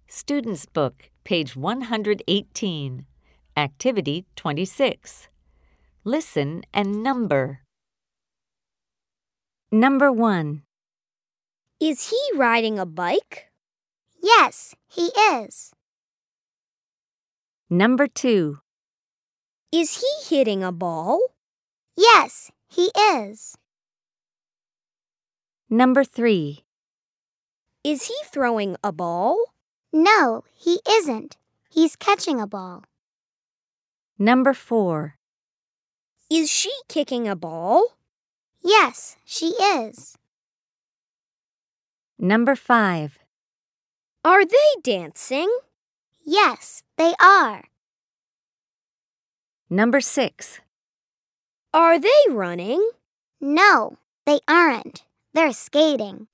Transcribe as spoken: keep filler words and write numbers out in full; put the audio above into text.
Student's Book, page one hundred eighteen. Activity twenty-six. Listen and number. Number one. Is he riding a bike? Yes, he is. Number two. Is he hitting a ball? Yes, he is. Number three. Is he throwing a ball? No, he isn't. He's catching a ball. Number four. Is she kicking a ball? Yes, she is. Number five. Are they dancing? Yes, they are. Number six. Are they running? No, they aren't. They're skating.